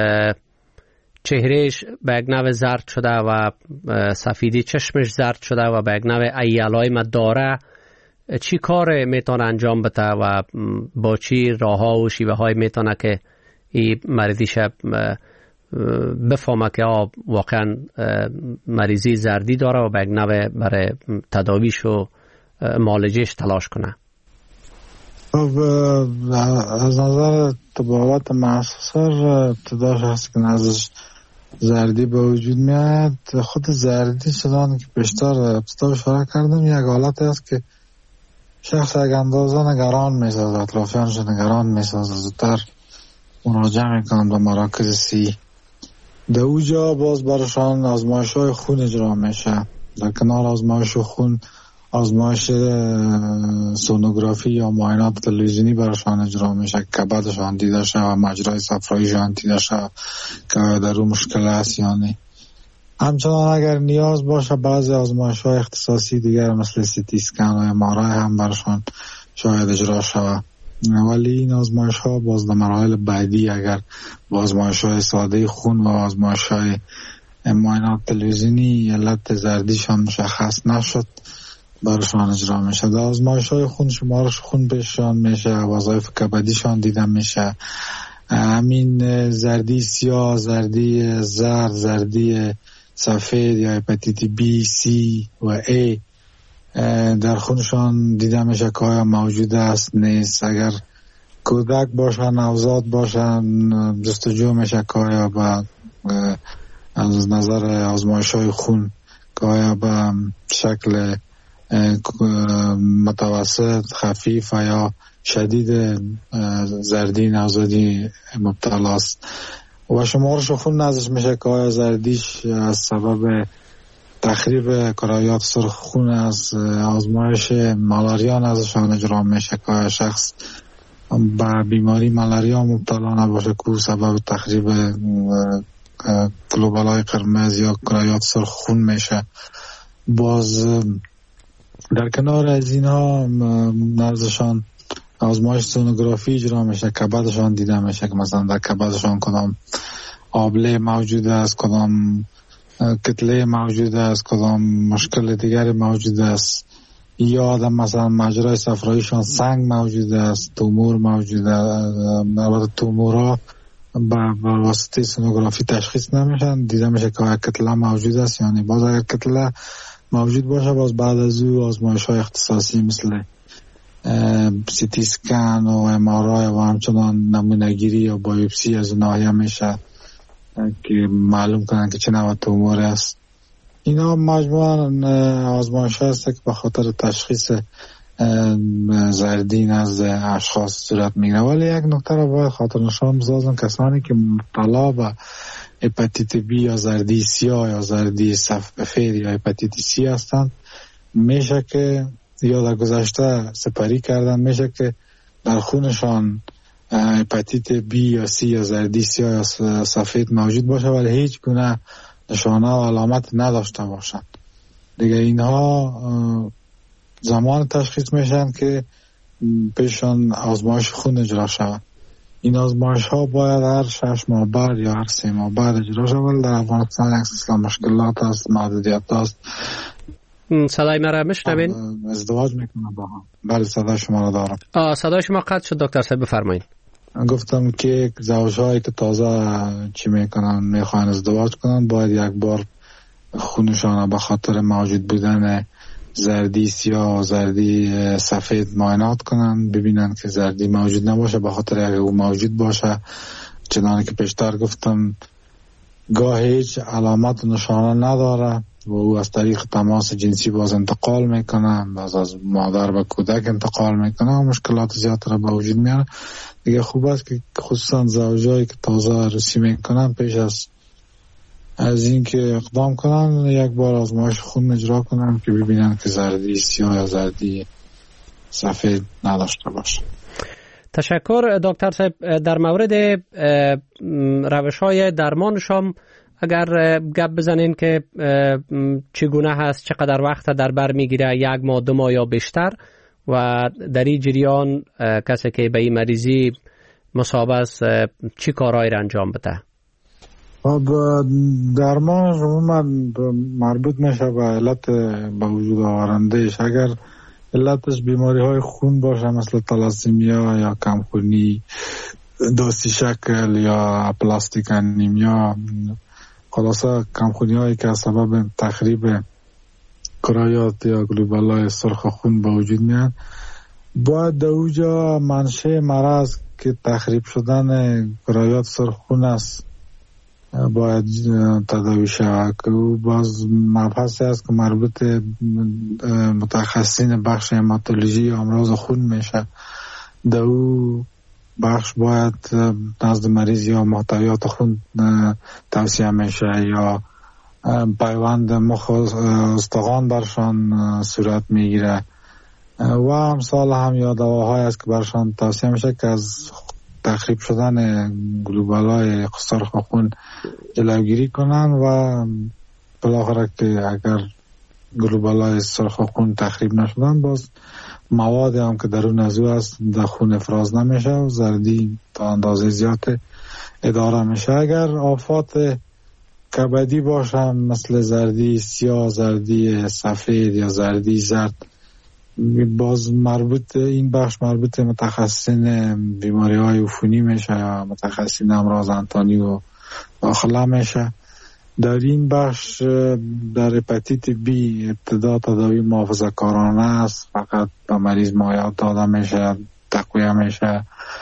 چهرهش به یک نوع زرد شده و سفیدی چشمش زرد شده و به یک نوع علائم داره، چی کار میتونه انجام بده و با چی راه ها و شیوه های میتونه که این مریضیش بفهمه که واقعا مریضی زردی داره و به یک نوع برای تداویش و معالجهش تلاش کنه؟ خب از نظر طبابت معصر، ابتدا شخصی که نزدش زردی به وجود میاد، خود زردی چنان که پیشتر ابتدا اشاره کردم یک حالت است که شخص یک اندازه نگران میسازه، اطرافیانش نگران میسازه، زودتر مراجعه میکنند به مراکز سی. در اوجا باز برشان آزمایش های خون اجرا میشه. در کنار آزمایش خون آزمایش سونوگرافی یا معاینات تلویزیونی براشان اجرا میشه که کبدشان دیده شد و مجرای صفراییشان دیده شد که در اون مشکل است یا نه. همچنان اگر نیاز باشه بعضی آزمایش های اختصاصی دیگر مثل سی تی اسکن و ام آر آی هم براشان شاید اجرا شود، ولی این آزمایش ها باز در مراحل بعدی اگر با آزمایش های ساده خون و آزمایش های معاینات تلویزیونی علت زردیشان مشخص نشد براشان اجرا میشه. در آزمایش های خون شمارش خون بهشان میشه، وظایف کبدیشان دیده میشه، همین زردی سیاه، زردی زرد، زردی سفید یا هپاتیت بی، سی و ای در خونشان دیده میشه که آیا موجود است نیست. اگر کودک باشن، نوزاد باشن، جستجو میشه که آیا به از نظر آزمایش های خون که آیا به شکل متوسط، خفیف یا شدید زردی نوزادی مبتلا است و شمارش خون نازش میشه که آیا زردیش از سبب تخریب کرایات سرخ خون از آزمایش مالاریا نازشان اجرا میشه که آیا شخص به بیماری مالاریا مبتلا نباشه که سبب تخریب گلوبولای قرمز یا کرایات سرخ خون میشه. باز در کنار از اینها نازشان آزمایش سونوگرافی اجرا میشه، کبدشان دیده میشه که مثلا در کبدشان کدام آبله موجود است، کدام کتله موجود است، کدام مشکل دیگری موجود است، یا در مثلا مجرای صفراییشان سنگ موجود است، تومور موجود است. البته تومورها با واسطه سونوگرافی تشخیص نمیشن، دیده میشه که آیا کتله موجود است یعنی. باز اگر کتله موجود باشه باز بعد از او آزمایش های اختصاصی مثل سی تی اسکن و ام آر آی و همچنان نمونه‌گیری یا بایوپسی از ناحیه میشه که معلوم کنن که چه نوع تومور است. اینا مجموعاً آزمایش هست که به خاطر تشخیص زردی نزد اشخاص صورت میگیره. ولی یک نکته را باید خاطر نشان بسازم، کسانی که مبتلا به هپاتیت بی یا زردی سیاه یا زردی سفید یا هپاتیت سی هستند، میشه که یا در گذشته سپری کردن، میشه که در خونشان هپاتیت بی یا سی یا زردی سیاه یا سفید موجود باشه ولی هیچ گونه نشانه و علامت نداشته باشند. دیگه اینها زمان تشخیص میشن که پیشان آزمایش خون اجرا شود. این آزمایش ها باید هر شش ماه بعد یا هر سه ماه بعد اجرا شود. در افغانستان اصلا مشکلات است، محدودیت است. صدای مرا میشنوین؟ ازدواج میکنم با هم. بله صدای شما را دارم. آه صدای شما قطع شد دکتر صاحب، بفرمایید. گفتم که زوجهایی که تازه چی میکنن میخوان ازدواج کنن باید یک بار خونشان به خاطر موجود بودن زردی سیاه و زردی سفید معاینات کنن، ببینن که زردی موجود نباشه، به خاطر اگه او موجود باشه چنانه که پیشتر گفتم گاه هیچ علامت و نشانه نداره و او از طریق تماس جنسی باز انتقال میکنه، باز از مادر به کودک انتقال میکنه و مشکلات زیاد را به وجود میاره. دیگه خوب است که خصوصا زوجایی که تازه عروسی میکنن پیش از از این که اقدام کنن یک بار آزمایش خون اجرا کنن که ببینن که زردی سیاه یا زردی سفید نداشته باشه. تشکر دکتر صاحب. در مورد روش‌های درمانشان اگر گپ بزنین که چگونه هست، چقدر وقت در بر میگیره، یک ماه، دو ماه یا بیشتر، و در این جریان کسی که به این مریضی مصاب است چی کارهایی را انجام بده؟ درمان عموما مربوط میشه به علت به وجود آورندهش. اگر علتش بیماری های خون باشه مثل تالاسیمیا یا کمخونی داستی شکل یا پلاستیک انیمیا، خلاصه کمخونی هایی که از سبب تخریب کرایات یا گلوبولای سرخ خون به وجود میاد، باید در اوجا منشه مرض که تخریب شدن کرایات سرخ خون است باید تداوی شود که او باز مبحثی است که مربوط متخصصین بخش هماتولوژی یا امراض خون میشه. در او بخش باید نزد مریض یا محتویات خون توصیه میشه یا پیوند مخ استخوان برشان صورت میگیره و امثال هم یا دواهای است که برشان توصیه میشه که از تخریب شدن گلوبولای سرخ خون جلوگیری کنن و بالاخره که اگر گلوبولای سرخ خون تخریب نشدن باز مواد هم که درون از او است در خون افراز نمیشه و زردی تا اندازه زیاد اداره میشه. اگر آفات کبدی باشه مثل زردی سیاه، زردی سفید یا زردی زرد، باز مربوط این بخش مربوط متخصصین بیماری های عفونی میشه یا متخصصین امراض انتانی و داخله میشه. در این بخش در هپاتیت بی ابتدا تداوی محافظه کارانه است، فقط به مریض مایعات داده میشه، تقویه میشه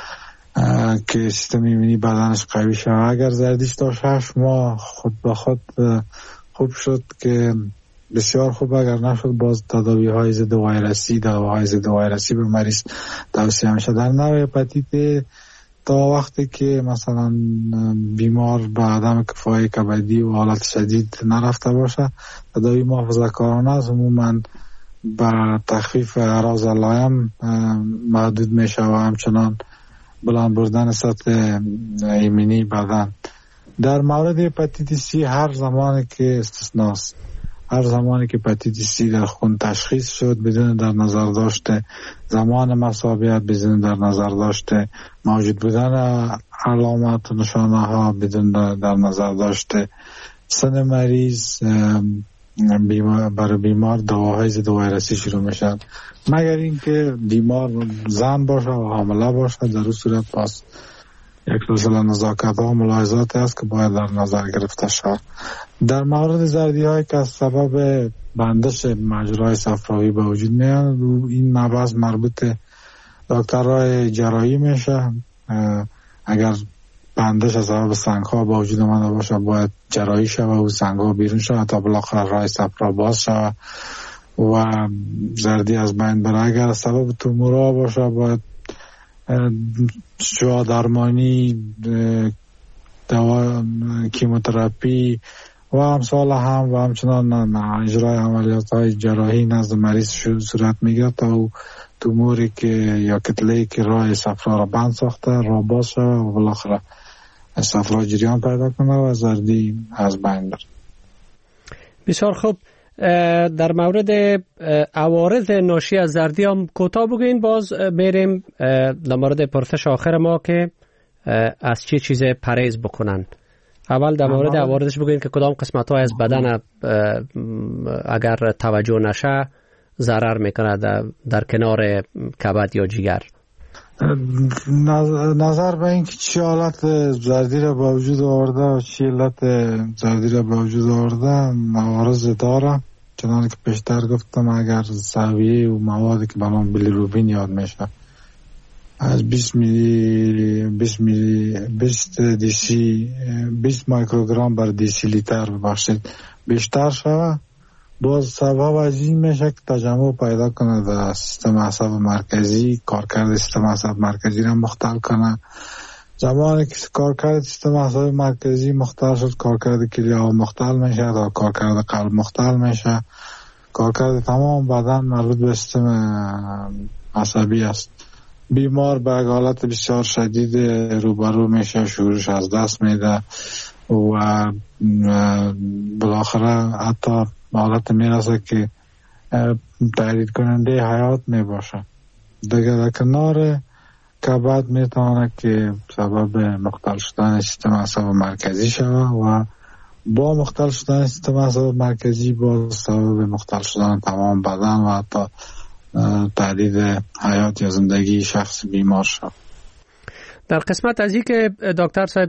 که سیستم ایمنی بدنش قوی شه. اگر زردیش تا شش ماه خود به خود خوب شد که بسیار خوب، اگر نشد باز تداوی های ضد ویروسی دواهای ضد ویروسی به مریض توصیه میشه. در نوع هپاتیت تا وقتی که مثلا بیمار به عدم کفایی کبدی و حالت شدید نرفته باشه تداوی محافظه کارانه است، عموما به تخفیف اعراض علائم محدود میشه و همچنان بلند بردن سطح ایمنی بدن. در مورد هپاتیت سی هر زمانی که استثناست، هر زمانی که هپاتیت سی در خون تشخیص شد بدون در نظر داشته زمان مصابیت، بدون در نظر داشته موجود بودن علامات و نشانه ها، بدون در نظر داشته سن مریض، بیمار برای بیمار دواهای ضد ویروسی شروع میشن، مگر اینکه بیمار زن باشه و حامله باشه. در اون صورت پس یک سلسله نزاکت ها و ملاحظات است که باید در نظر گرفته شود. در مورد زردی هایی که از سبب بندش مجرای صفراوی به وجود میاد، این مبحث مربوط دکترای جراحی میشه. اگر بندش از سبب سنگ ها به وجود آمده باشه باید جراحی شود و سنگ ها بیرون شود تا بالاخره راه صفرا باز شود و زردی از بین بره. اگر از سبب تومورها باشه باید شعاع درمانی، دوا کیموتراپی و امثال هم و همچنان اجرای عملیات های جراحی نزد مریض صورت میگیره تا او توموری که یا کتله‌ای که راه صفرا را بند ساخته را باز شود و بالاخره صفرا جریان پیدا کنه و زردی از بین بره. بسیار خوب. در مورد عوارض ناشی از زردی هم کوتاه بگوین، باز میریم در مورد پرسش آخر ما که از چه چیز پرهیز بکنن. اول در مورد عوارضش بگوین که کدام قسمت های از بدن اگر توجه نشه ضرر میکنه در, در کنار کبد یا جگر. نظر به این که چی حالت زردی را با وجود آورده و چی علت زردی را با وجود آورده عوارض داره. چنانه که پیشتر گفتم اگر سویه و موادی که به نام بیلیروبین یاد میشه از بیست میلی بیست میلی بیست دی سی بیست مایکروگرم بر دی سی لیتر ببخشید بیشتر شود، باز سبب از این میشه که تجمع پیدا کنه در سیستم عصب مرکزی، کارکرد سیستم عصب مرکزی را مختل کنه. زمانی که کارکرد سیستم عصب مرکزی مختل شد کارکرد کلیه ها مختل میشه و کارکرد قلب مختل میشه. کارکرد تمام بدن مربوط به سیستم عصبی است. بیمار به حالت بسیار شدید روبرو میشه، شعورش از دست میده و بالاخره حتی حالت میرسه که تهدید کننده حیات میباشه. دیگه در کنار کبد میتونه که سبب مختل شدن سیستم عصب مرکزی شود و با مختل شدن سیستم عصب مرکزی با سبب مختل شدن تمام بدن و حتی تهدید حیات یا زندگی شخص بیمار شد. در قسمت از این که دکتر صاحب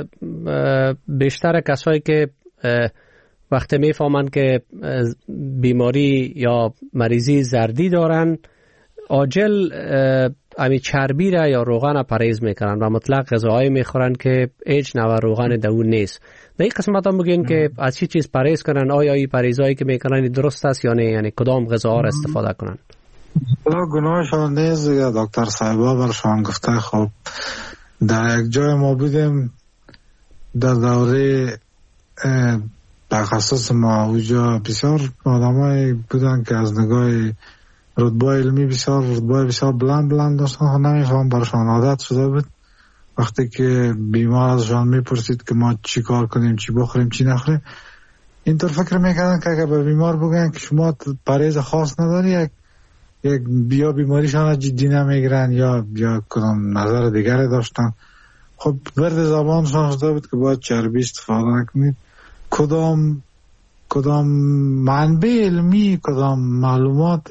بیشتر کسایی که وقتی میفهمند که بیماری یا مریضی زردی دارن عاجل امی چربی را یا روغن را پرهیز میکنن و مطلق غذاهایی میخورن که هیچ نوع روغن در اون نیست. در این قسمت هم بگین که از چی چیز پرهیز کنن، آیا این پرهیزهایی که میکنن درست است یا نه، یعنی کدام غذاها را استفاده کنن؟ گناهشان نیست یا دکتر صاحبا برشان گفته. خب در یک جای ما بودیم در دوره تخصص ما اونجا بسیار آدمای بودن که از نگاه رتبه علمی بسیار رتبه بسیار بلند بلند داشتن. نمیفهم برشان عادت شده بود وقتی که بیمار ازشان میپرسید که ما چی کار کنیم، چی بخوریم، چی نخوریم، اینطور فکر میکردن که اگر به بیمار بگن که شما پرهیز خاص نداری، یک یک بیا بیماریشان جدی نمیگیرن یا یا کدام نظر دیگری داشتن. خب ورد زبانشان شده بود که باید چربی استفاده نکنید. کدام کدام منبع علمی، کدام معلومات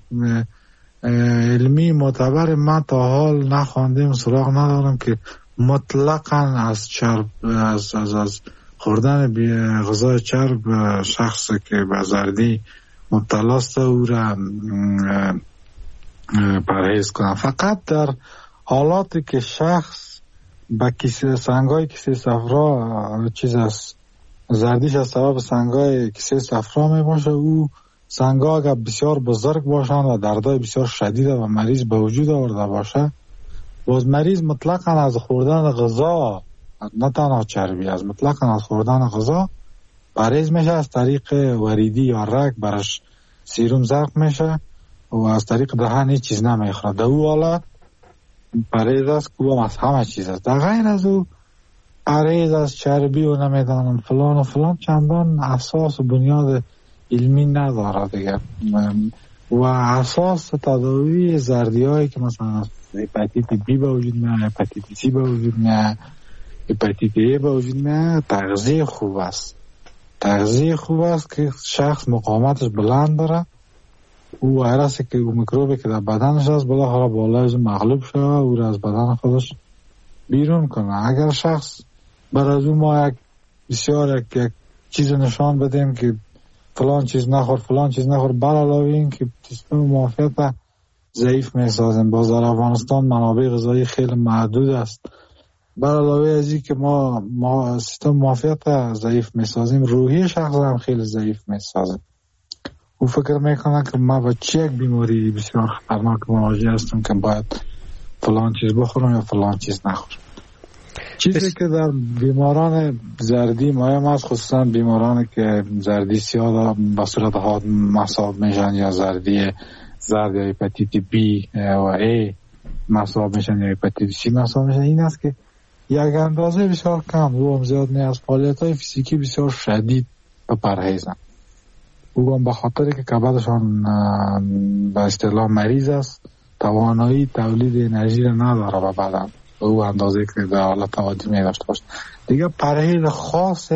علمی معتبر من تا حال نخواندیم، سراغ ندارم که مطلقاً از چرب از از, از خوردن غذای چرب شخص که به زردی مبتلا است او را پرهیز کنم. فقط در حالاتی که شخص با کیسه سنگای کیسه صفرا چیز است، زردیش از سبب سنگای کیسه صفرا می باشه، او سنگا اگر بسیار بزرگ باشن و دردای بسیار شدید و مریض به وجود آورده باشه، باز مریض مطلقاً از خوردن غذا، نه تنها چربی، از مطلقاً از خوردن غذا پرهیز میشه. از طریق وریدی یا رگ برش سیروم زرق میشه و از طریق دهن هیچ چیز نمیخوره. در او حالت پرهیز است که او از همه چیز است. در غیر از او پرهیز از چربی و نمیدانم فلان و فلان چندان اساس و بنیاد علمی نداره دیگه. و اساس تداوی زردی هایی که مثلا هپاتیت بی به وجود میاد، هپاتیت سی به وجود میاد، هپاتیت ای به وجود میاد، تغذیه خوب است. تغذیه خوب است که شخص مقاومتش بلند داره، او ویروسی که او میکروبی که در بدنش هست بالاخره بالایش مغلوب شده او را از بدن خودش بیرون کنه. اگر شخص بر از او ما یک بسیار یک, یک چیز نشان بدیم که فلان چیز نخور فلان چیز نخور، بر علاوه این که سیستم معافیت ضعیف میسازیم. باز در افغانستان منابع غذایی خیلی محدود است. بر علاوه از این که ما ما سیستم معافیت ضعیف میسازیم، روحی شخص هم خیلی ضعیف میسازیم. او فکر میکنه که ما با چه یک بیماری بسیار خطرناک مواجه هستم که باید فلان چیز بخورم یا فلان چیز نخورم. چیزی که در بیماران زردی مهم است، خصوصا بیمارانی که زردی سیاه به صورت حاد محسوب میشن یا زردی زرد یا هپاتیت بی و ای محسوب میشن یا هپاتیت سی محسوب میشن، این است که یک اندازه بسیار کم او هم زیاد نه از فعالیت های فیزیکی بسیار شدید به پرهیزن. او هم به خاطر که کبدشان به اصطلاح مریض است، توانایی تولید انرژی را نداره به بدن او اندازه که در حالت عادی می داشته باشه. دیگه پرهیز خاص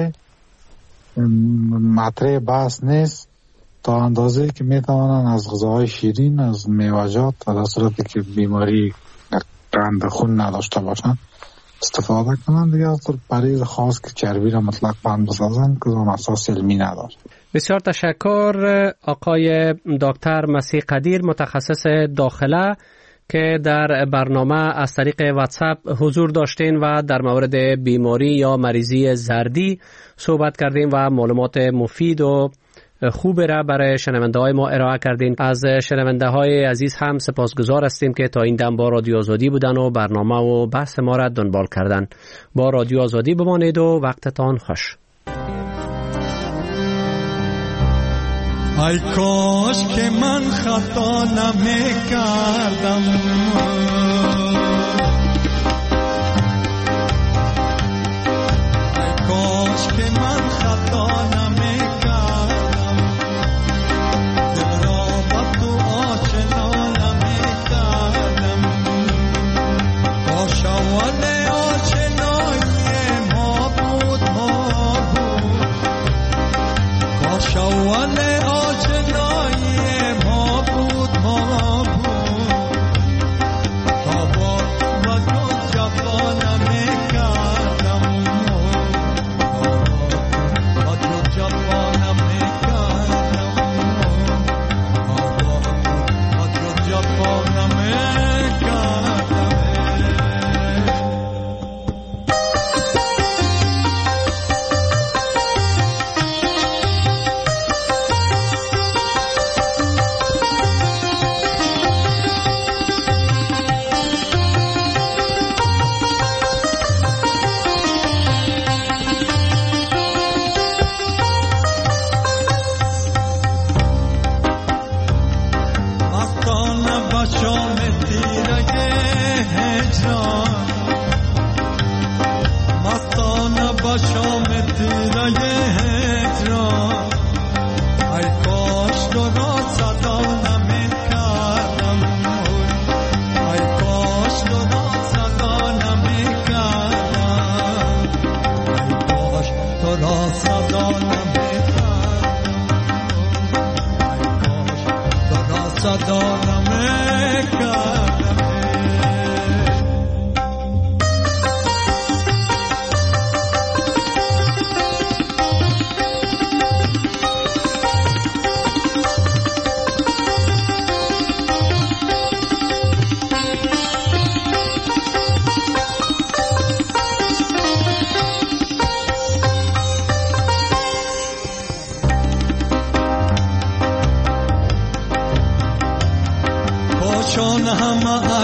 مطرح بحث نیست تا اندازه که می توانن از غذاهای شیرین، از میوه‌جات و در صورتی که بیماری قند خون نداشته باشن استفاده کنن. دیگه از پرهیز خاص که چربی را مطلق بند بسازن که اون اساس علمی نداره. بسیار تشکر آقای دکتر مسیح قدیر، متخصص داخله، که در برنامه از طریق واتساپ حضور داشتین و در مورد بیماری یا مریضی زردی صحبت کردیم و معلومات مفید و خوب را برای شنونده های ما ارائه کردین. از شنونده های عزیز هم سپاسگزار هستیم که تا این دم با رادیو آزادی بودن و برنامه و بحث ما را دنبال کردن. با رادیو آزادی بمانید و وقتتان خوش. ای کاش که من خطا نمی کردم، ای کاش که من خطا نمی کردم، دل را با تو آشنا نمی کردم. کاش اول آشنایی ما بود ما بود، کاش اول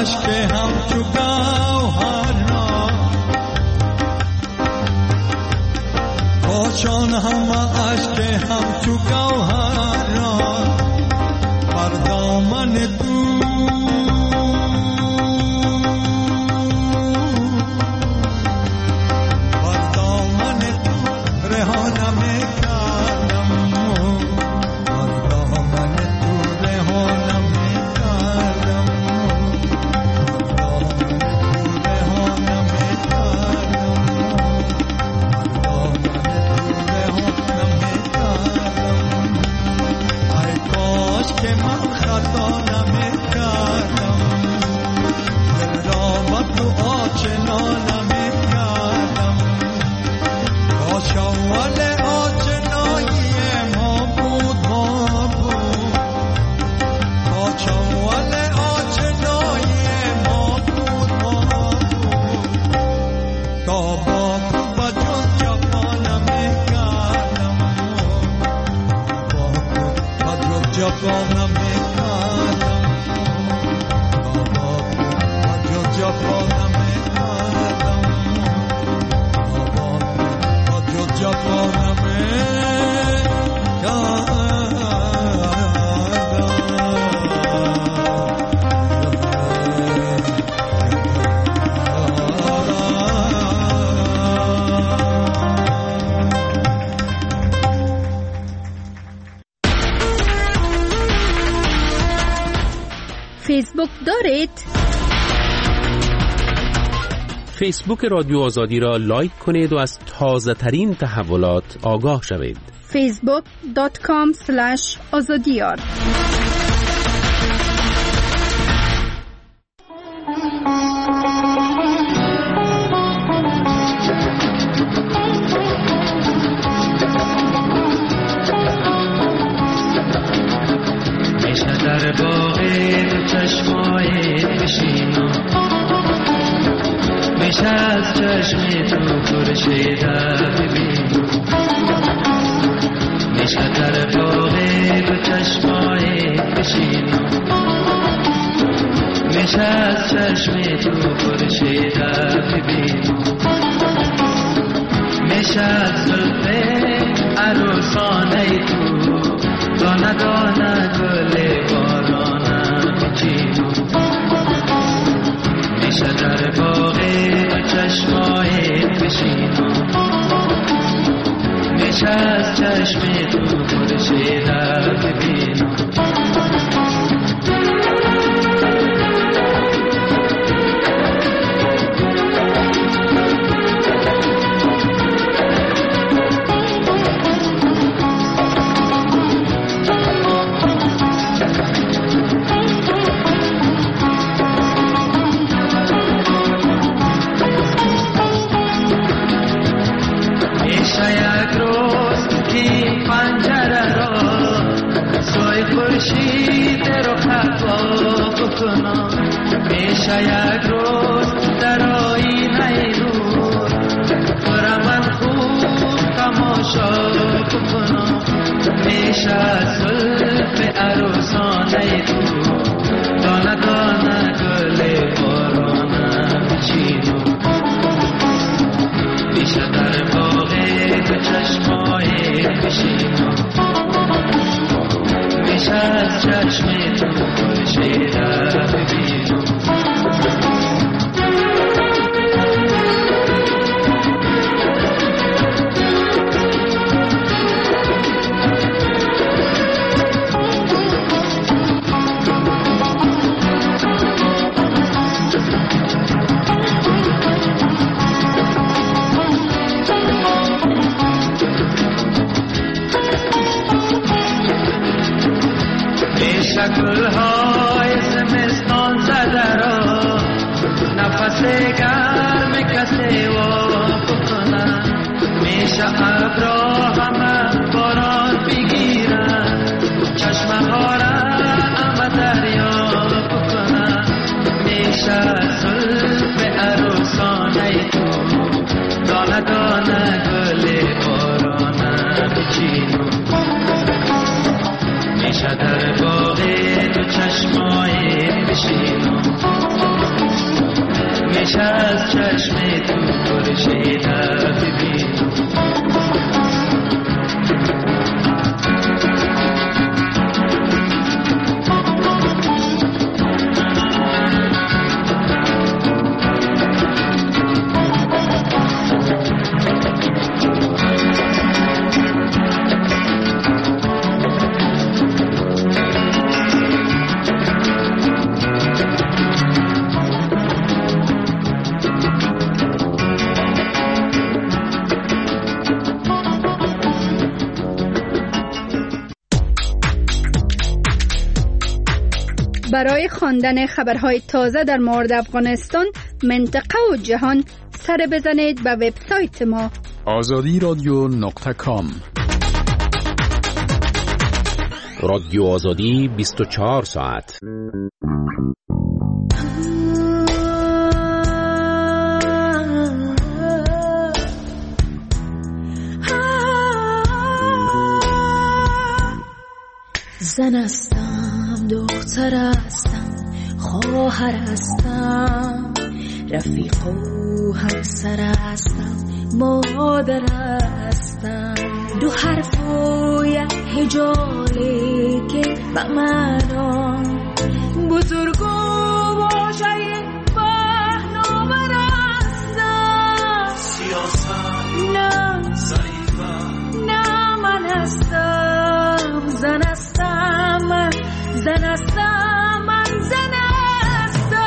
اشک همچو گوهران، کاشان همه اشک همچو گوهران بر دامن تو بر دامن تو رهانم کردم، بر دامن تو رهانم کردم، بر دامن تو رهانم کردم، بر دامن ای کاش که من خطا نمیکردم، دل را با تو آشنا نمیکردم، کاش اول آشنایی ما بود ما بود، کاش اول آشنایی ما بود ما بود، تا با تو با جز جفا نمیکردم، جفا نمیکردم، با جز جفا نمیکردم، با جز جفا نمیکردم. فیسبوک دارید؟ فیسبوک رادیو آزادی را لایک کنید و از تازه ترین تحولات آگاه شوید. فیسبوک دات کام اسلش آزادیار. در باغ تو چشمای بشینم، میشه از چشم تو خورشیده ببینم، میشه در باغ تو چشمای بشینم، میشه از چشم تو خورشیده ببینم، میشه از زلف عروسانه تو دانه دانه گل بارانه بچینم، میشه در باغ و چشمای بشینم، میشه از چشم تو خورشیده ببینم. خورشید رو خطا بکنم، میشه یک روز در آینه نور برا من خوب تماشا بکنم، میشه زلف عروسانه تو دانه دانه گل بارانه بچینم، میشه در باغ تو چشمای بشینم، میشه از چشم تو خورشیده ببینم. گل‌های زمستان زده را نفس گرم کسی واف کنن، میشه ابرا همه باران بگیرن، چشمه ها را همه دریا بکنن، میشه زلف عروسانه تو دانه دانه گل بارانه بچینم، میشه در باغ تو چشمای بشینم، بیش از چشم تو خورشید ببینم. برای خواندن خبرهای تازه در مورد افغانستان، منطقه و جهان، سر بزنید به وبسایت ما آزادی رادیو نقطه کام. رادیو آزادی بیست و چهار ساعت. زن هستم، دختر هستم، خواهر هستم، رفیق و همسر هستم، مادر هستم. دو حرف و یک هجاله که به معنا بزرگ و واژه پهناور هستم. سیاست نه ضعیفم، نه من هستم زن هستم، من زن هستم، من زن هستم.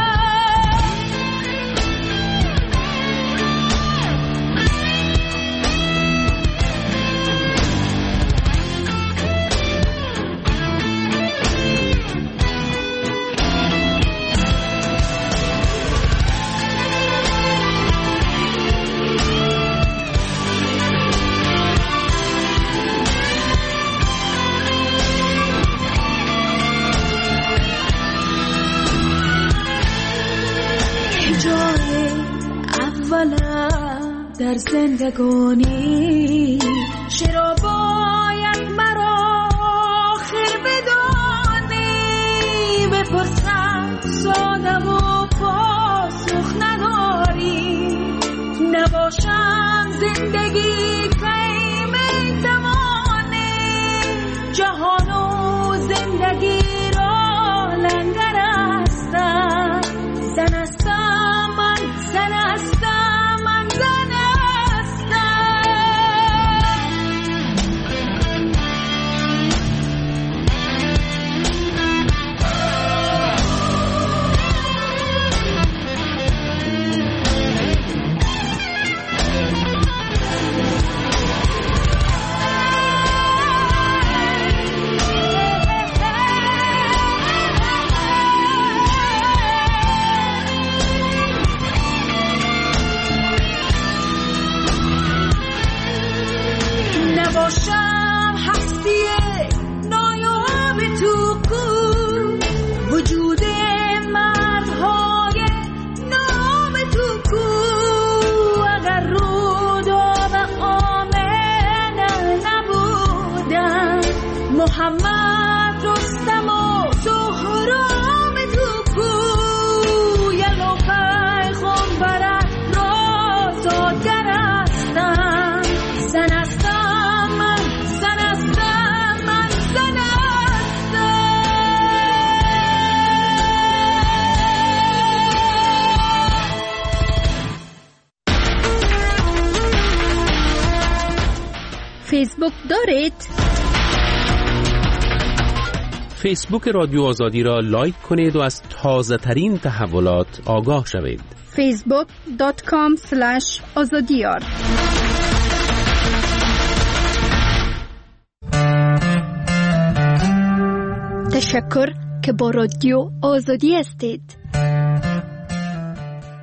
در زندگانی چرا باید مرا آخر بدانی؟ بپرسم سادم و پاسخ نداری. نباشم زندگی کی میتوانی جهان و زندگی را لنگر هستم. زن هستم، من زن هستم، من زن نباشم هستی نایاب تو کو، وجود مردهای نام تو کو. اگر رود و آمنه نبودم، محمد رستم و سهرام تو کو. یلو پیغمبرت را زادگر هستم. زن هستم، فیسبوک دارید؟ فیسبوک رادیو آزادی را لایک کنید و از تازه ترین تحولات آگاه شوید. فیسبوک دات کام سلش آزادیار. تشکر که با رادیو آزادی هستید.